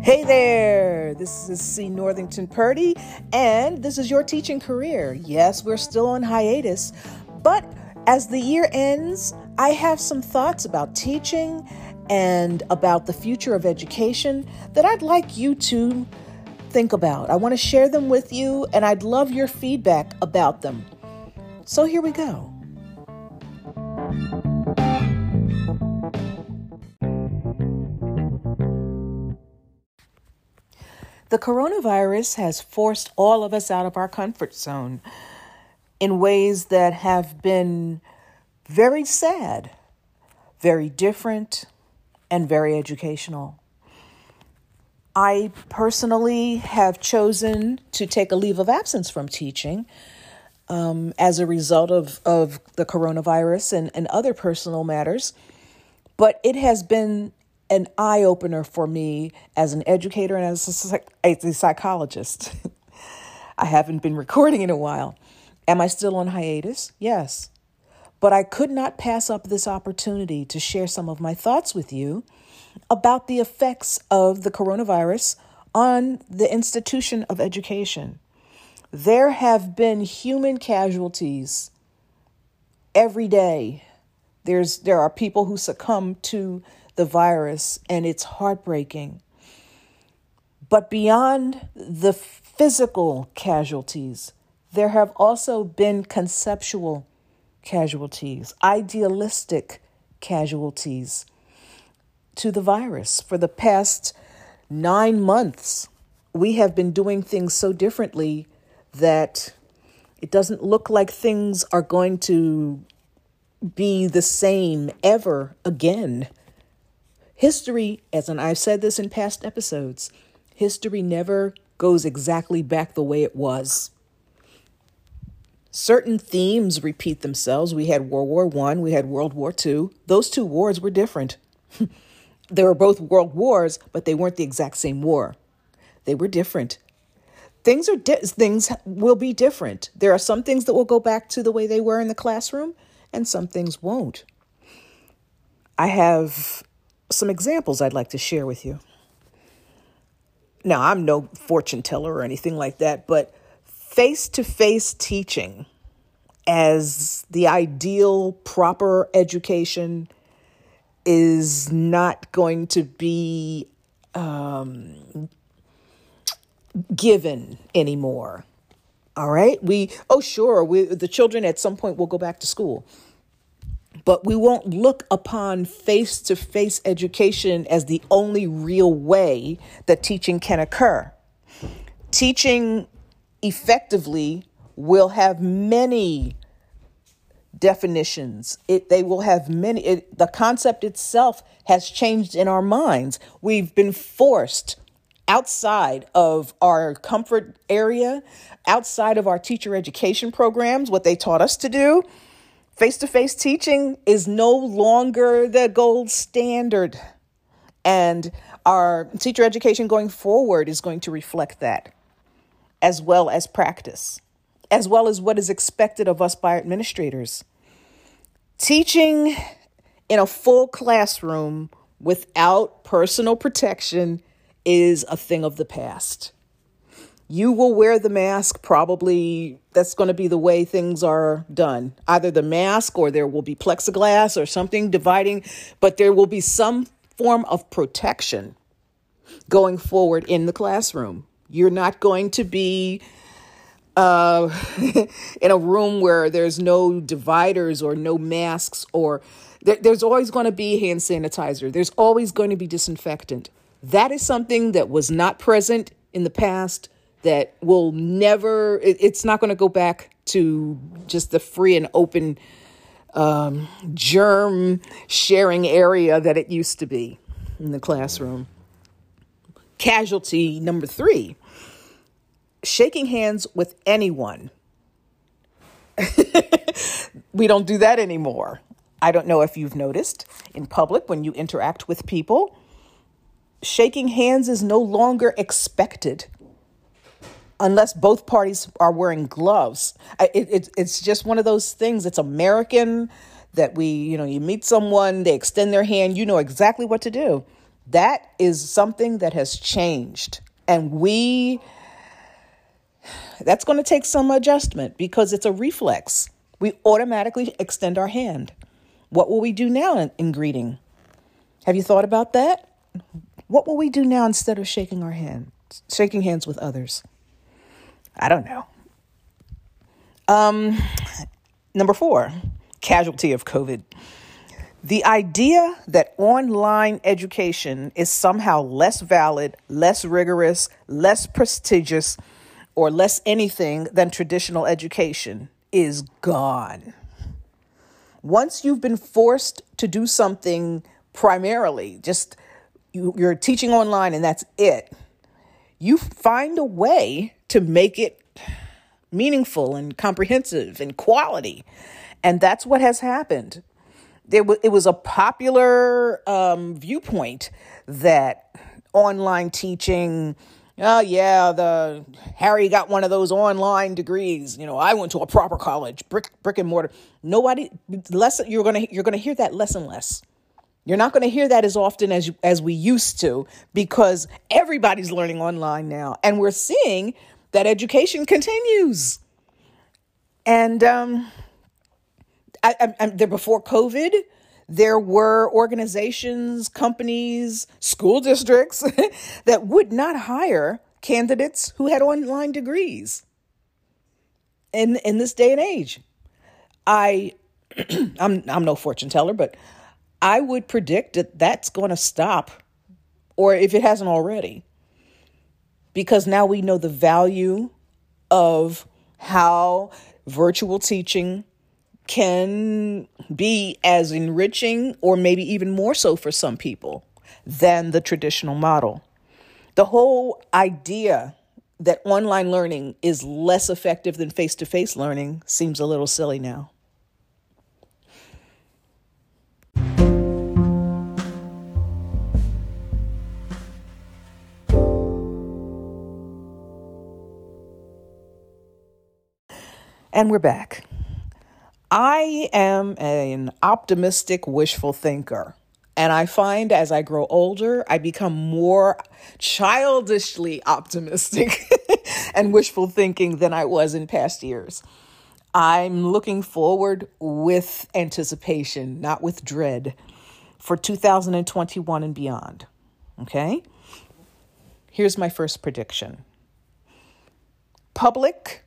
Hey there, this is C. Northington Purdy, and this is your teaching career. Yes, we're still on hiatus, but as the year ends, I have some thoughts about teaching and about the future of education that I'd like you to think about. I want to share them with you, and I'd love your feedback about them. So here we go. The coronavirus has forced all of us out of our comfort zone in ways that have been very sad, very different, and very educational. I personally have chosen to take a leave of absence from teaching as a result of the coronavirus and other personal matters, but it has been an eye-opener for me as an educator and as a psychologist. I haven't been recording in a while. Am I still on hiatus? Yes. But I could not pass up this opportunity to share some of my thoughts with you about the effects of the coronavirus on the institution of education. There have been human casualties every day. There are people who succumb to the virus, and it's heartbreaking. But beyond the physical casualties, there have also been conceptual casualties, idealistic casualties to the virus. For the past 9 months, we have been doing things so differently that it doesn't look like things are going to be the same ever again. History, and I've said this in past episodes, history never goes exactly back the way it was. Certain themes repeat themselves. We had World War I, we had World War II. Those two wars were different. They were both world wars, but they weren't the exact same war. They were different. Things will be different. There are some things that will go back to the way they were in the classroom, and some things won't. I have some examples I'd like to share with you. Now, I'm no fortune teller or anything like that, but face-to-face teaching as the ideal, proper education is not going to be given anymore. All right? The children at some point will go back to school. But we won't look upon face-to-face education as the only real way that teaching can occur. Teaching effectively will have many definitions. They will have many. The concept itself has changed in our minds. We've been forced outside of our comfort area, outside of our teacher education programs, what they taught us to do. Face-to-face teaching is no longer the gold standard, and our teacher education going forward is going to reflect that, as well as practice, as well as what is expected of us by administrators. Teaching in a full classroom without personal protection is a thing of the past. You will wear the mask, probably that's going to be the way things are done. Either the mask or there will be plexiglass or something dividing, but there will be some form of protection going forward in the classroom. You're not going to be in a room where there's no dividers or no masks, or there's always going to be hand sanitizer. There's always going to be disinfectant. That is something that was not present in the past, that will never, it's not going to go back to just the free and open germ sharing area that it used to be in the classroom. Casualty number 3, shaking hands with anyone. We don't do that anymore. I don't know if you've noticed in public when you interact with people, shaking hands is no longer expected unless both parties are wearing gloves. It's just one of those things. It's American that you meet someone, they extend their hand, you know exactly what to do. That is something that has changed. And that's going to take some adjustment because it's a reflex. We automatically extend our hand. What will we do now in greeting? Have you thought about that? What will we do now instead of shaking hands with others? I don't know. Number 4, casualty of COVID. The idea that online education is somehow less valid, less rigorous, less prestigious, or less anything than traditional education is gone. Once you've been forced to do something primarily, just you're teaching online and that's it, you find a way to make it meaningful and comprehensive and quality. And that's what has happened. It was a popular viewpoint that online teaching, Harry got one of those online degrees. I went to a proper college, brick and mortar. You're gonna hear that less and less. You're not going to hear that as often as we used to, because everybody's learning online now, and we're seeing that education continues. And there before COVID, there were organizations, companies, school districts that would not hire candidates who had online degrees. In this day and age, I'm no fortune teller, but I would predict that that's going to stop, or if it hasn't already, because now we know the value of how virtual teaching can be as enriching, or maybe even more so for some people, than the traditional model. The whole idea that online learning is less effective than face-to-face learning seems a little silly now. And we're back. I am an optimistic, wishful thinker. And I find as I grow older, I become more childishly optimistic and wishful thinking than I was in past years. I'm looking forward with anticipation, not with dread, for 2021 and beyond. Okay? Here's my first prediction. Public,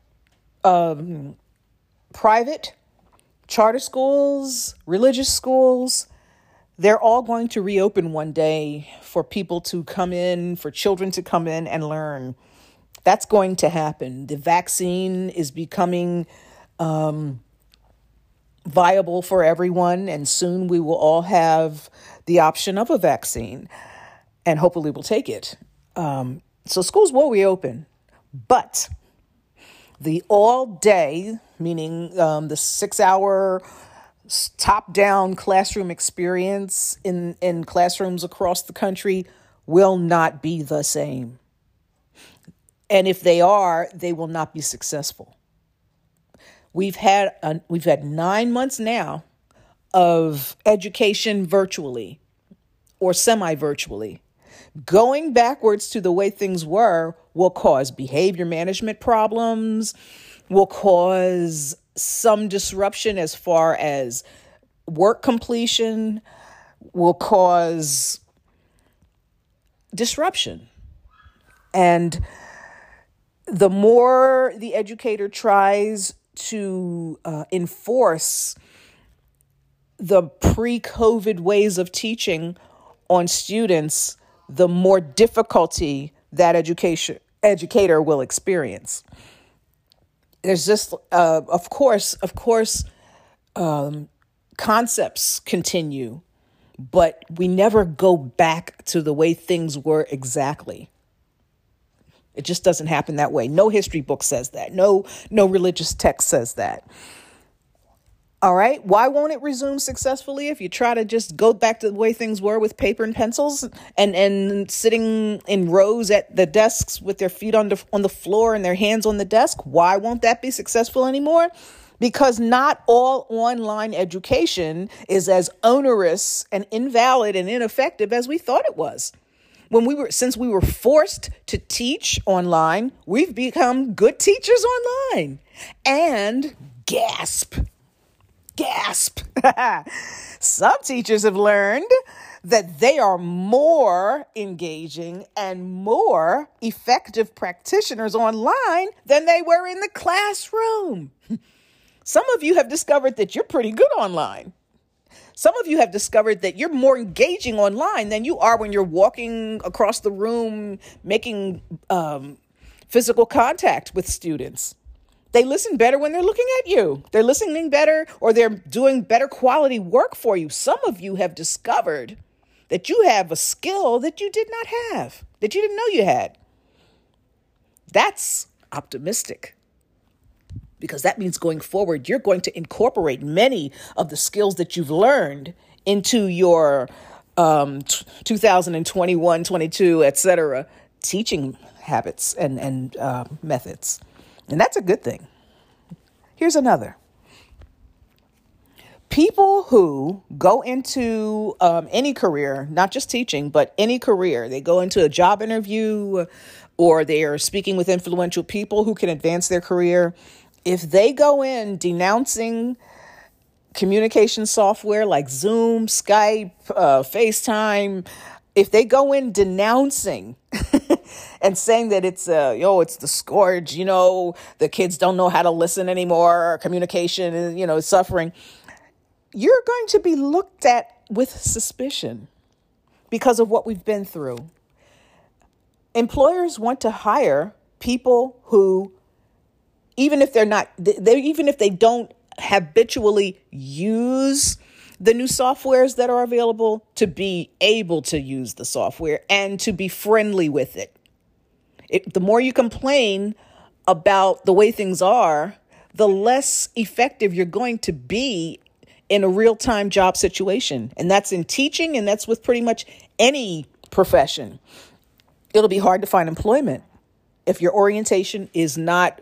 private, charter schools, religious schools, they're all going to reopen one day for people to come in, for children to come in and learn. That's going to happen. The vaccine is becoming viable for everyone, and soon we will all have the option of a vaccine, and hopefully we'll take it. So schools will reopen, but the all day, meaning the 6-hour top-down classroom experience in classrooms across the country will not be the same. And if they are, they will not be successful. We've had 9 months now of education virtually or semi-virtually. Going backwards to the way things were will cause behavior management problems, will cause some disruption as far as work completion, will cause disruption. And the more the educator tries to enforce the pre-COVID ways of teaching on students, the more difficulty that educator will experience. There's just, of course, concepts continue, but we never go back to the way things were exactly. It just doesn't happen that way. No history book says that. No religious text says that. All right. Why won't it resume successfully if you try to just go back to the way things were with paper and pencils and sitting in rows at the desks with their feet on the floor and their hands on the desk? Why won't that be successful anymore? because not all online education is as onerous and invalid and ineffective as we thought it was. Since we were forced to teach online, we've become good teachers online. And gasp. Some teachers have learned that they are more engaging and more effective practitioners online than they were in the classroom. Some of you have discovered that you're pretty good online. Some of you have discovered that you're more engaging online than you are when you're walking across the room, making physical contact with students. They listen better when they're looking at you. They're listening better, or they're doing better quality work for you. Some of you have discovered that you have a skill that you did not have, that you didn't know you had. That's optimistic, because that means going forward, you're going to incorporate many of the skills that you've learned into your 2021, 22, etc. teaching habits and methods. And that's a good thing. Here's another. People who go into any career, not just teaching, but any career, they go into a job interview or they are speaking with influential people who can advance their career. If they go in denouncing communication software like Zoom, Skype, FaceTime, if they go in denouncing and saying that it's the scourge, the kids don't know how to listen anymore, communication is suffering, you're going to be looked at with suspicion because of what we've been through. Employers want to hire people who, even if they don't habitually use the new softwares that are available, to be able to use the software and to be friendly with it. The more you complain about the way things are, the less effective you're going to be in a real-time job situation. And that's in teaching, and that's with pretty much any profession. It'll be hard to find employment if your orientation is not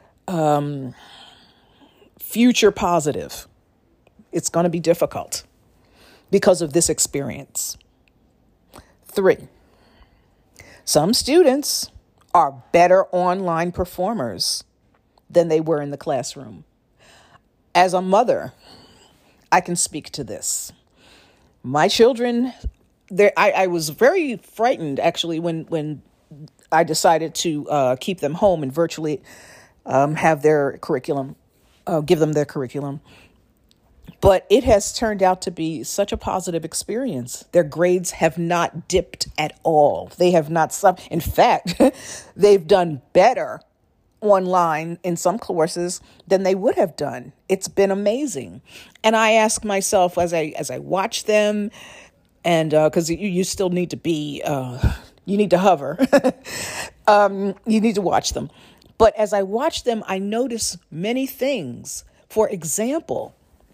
future positive. It's going to be difficult because of this experience. 3, some students are better online performers than they were in the classroom. As a mother, I can speak to this. My children, I was very frightened actually when I decided to keep them home and virtually have their curriculum, give them their curriculum. But it has turned out to be such a positive experience. Their grades have not dipped at all. They have not suffered. In fact, they've done better online in some courses than they would have done. It's been amazing. And I ask myself as I watch them, and because you still need to be, you need to hover. You need to watch them. But as I watch them, I notice many things. For example,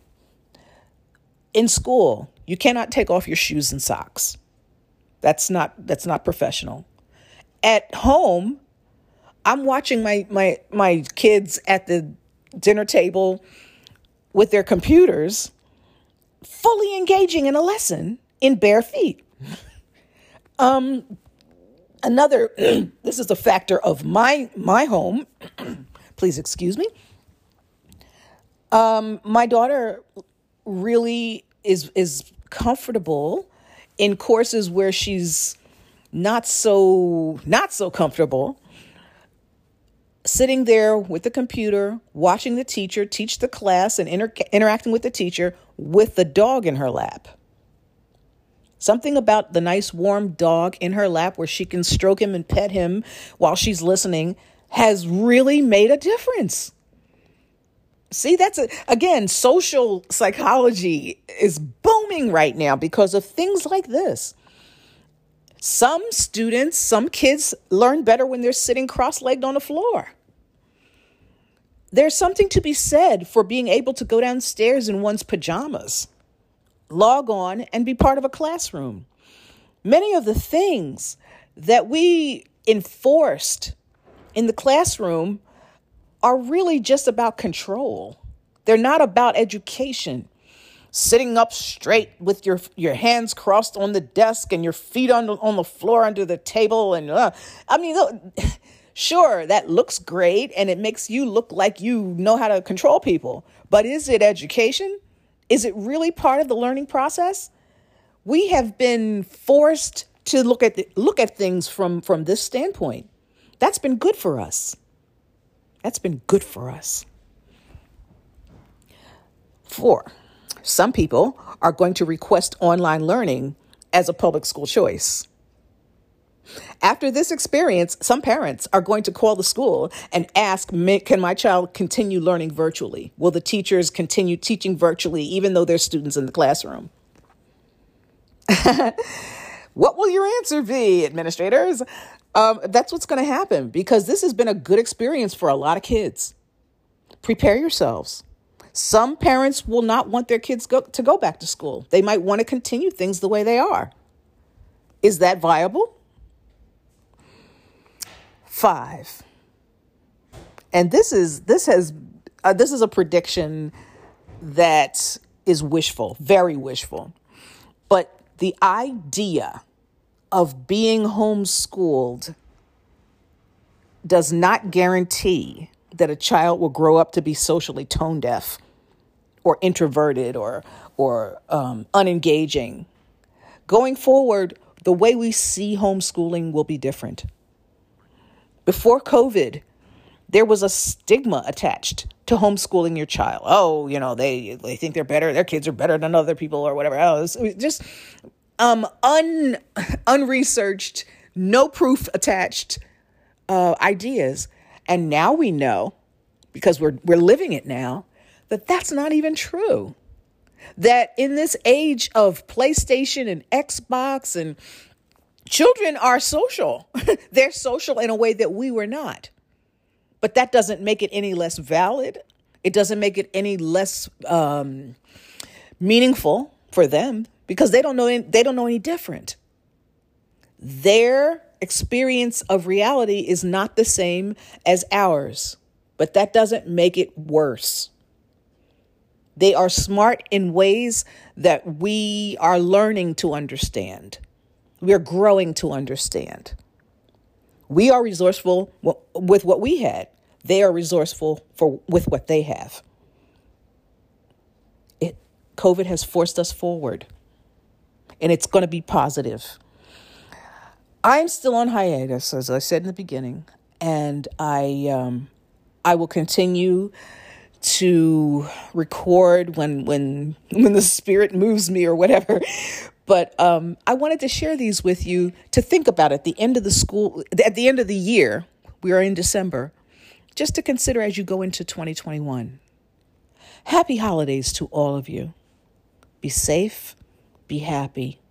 in school, you cannot take off your shoes and socks. That's not professional. At home, I'm watching my kids at the dinner table with their computers, fully engaging in a lesson in bare feet. Another, this is a factor of my home. Please excuse me. My daughter really is comfortable in courses where she's not so comfortable, sitting there with the computer, watching the teacher teach the class and interacting with the teacher with the dog in her lap. Something about the nice warm dog in her lap where she can stroke him and pet him while she's listening has really made a difference. See, again, social psychology is booming right now because of things like this. Some kids learn better when they're sitting cross-legged on the floor. There's something to be said for being able to go downstairs in one's pajamas, log on, and be part of a classroom. Many of the things that we enforced in the classroom are really just about control. They're not about education. Sitting up straight with your hands crossed on the desk and your feet on the floor under the table. And sure, that looks great and it makes you look like you know how to control people. But is it education? Is it really part of the learning process? We have been forced to look at things from this standpoint. That's been good for us. That's been good for us. 4, some people are going to request online learning as a public school choice. After this experience, some parents are going to call the school and ask, can my child continue learning virtually? Will the teachers continue teaching virtually even though there's students in the classroom? What will your answer be, administrators? That's what's going to happen because this has been a good experience for a lot of kids. Prepare yourselves. Some parents will not want their kids to go back to school. They might want to continue things the way they are. Is that viable? 5. And this is a prediction that is wishful, very wishful. But the idea of being homeschooled does not guarantee that a child will grow up to be socially tone deaf or introverted or unengaging. Going forward, the way we see homeschooling will be different. Before COVID, there was a stigma attached to homeschooling your child. Oh, they think they're better. Their kids are better than other people or whatever else. Just unresearched, no proof attached ideas. And now we know, because we're living it now, that that's not even true. That in this age of PlayStation and Xbox, and children are social. They're social in a way that we were not. But that doesn't make it any less valid. It doesn't make it any less meaningful for them because they don't know any different. Their experience of reality is not the same as ours, but that doesn't make it worse. They are smart in ways that we are learning to understand. We're growing to understand. We are resourceful with what we had. They are resourceful with what they have. COVID has forced us forward, and it's going to be positive. I'm still on hiatus, as I said in the beginning, and I will continue to record when the spirit moves me or whatever. But I wanted to share these with you to think about at the end of the year. We are in December, just to consider as you go into 2021. Happy holidays to all of you. Be safe, be happy,